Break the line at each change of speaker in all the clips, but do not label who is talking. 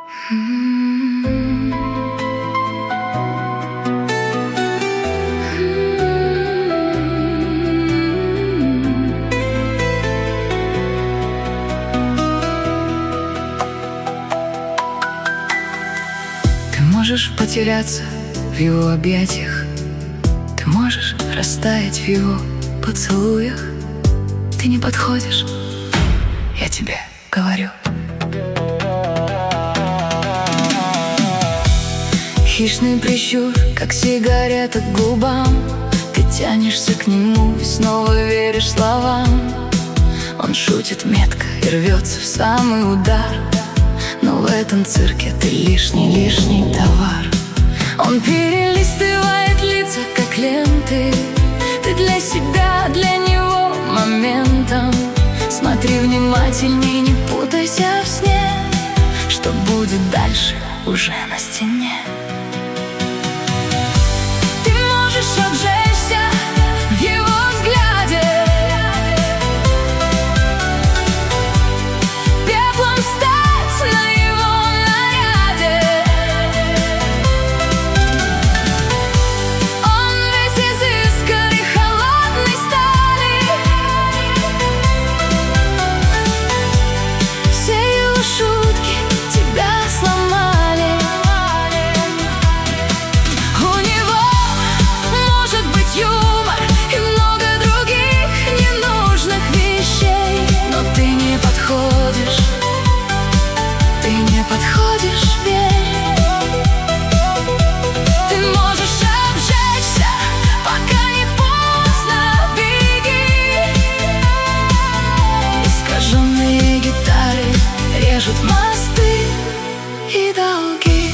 Ты можешь потеряться в его объятиях, ты можешь растаять в его поцелуях. Ты не подходишь, я тебе говорю. Хищный прищур, как сигарета к губам. Ты тянешься к нему и снова веришь словам. Он шутит метко и рвется в самый удар, но в этом цирке ты лишний товар. Он перелистывает лица, как ленты. Ты для себя, для него моментом. Смотри внимательней, не путайся в сне. Что будет дальше, уже на стене. Ты можешь обжечься в его взгляде, пеплом стать на его наряде. Он весь из искр и холодной стали. Все его шутки тебя сломали. У него может быть юмор и много других ненужных вещей, но ты не подходишь, верь. Ты можешь обжечься, пока не поздно, беги. Искаженные гитары режут мосты и долги.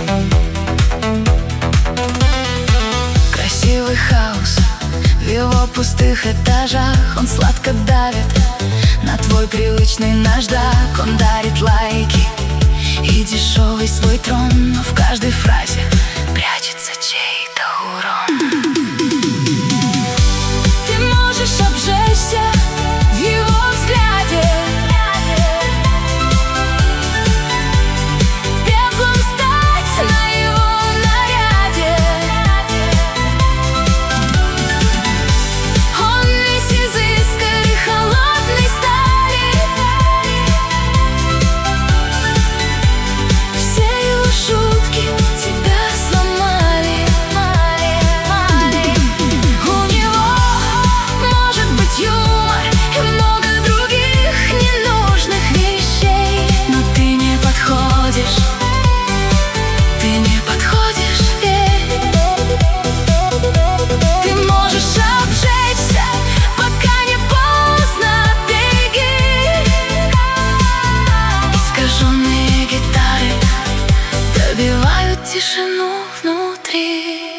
Красивый хаос в его пустых этажах. Он сладко давит на твой привычный наждак. Он дарит лайки и дешевый свой трон, но в каждой фразе прячется чей-то урон. Ты можешь обжечься в его взгляде, пеплом стать на его наряде. Он весь из искр и холодной стали. Все его шутки тебя сломали. У него может быть юмор и много других ненужных вещей, но ты не подходишь, верь. Ты можешь обжечься, пока не поздно, беги. Искаженные гитары добивают тишину внутри.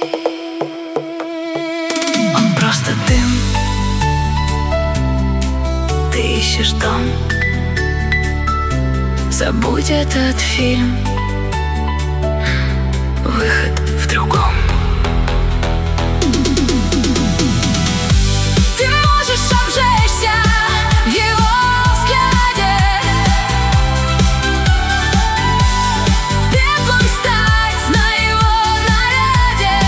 Он просто дым, ты ищешь дом. Забудь этот фильм, выход в другом. Ты можешь обжечься в его взгляде, пеплом стать на его наряде.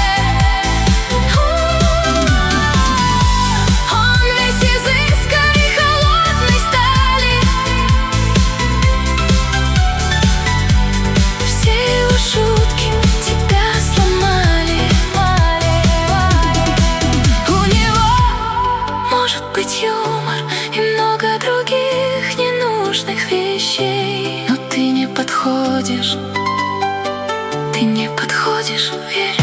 Он весь из искр и холодной стали. Все его шутки тебя сломали. У него может быть юмор и много других ненужных вещей, но ты не подходишь, верь.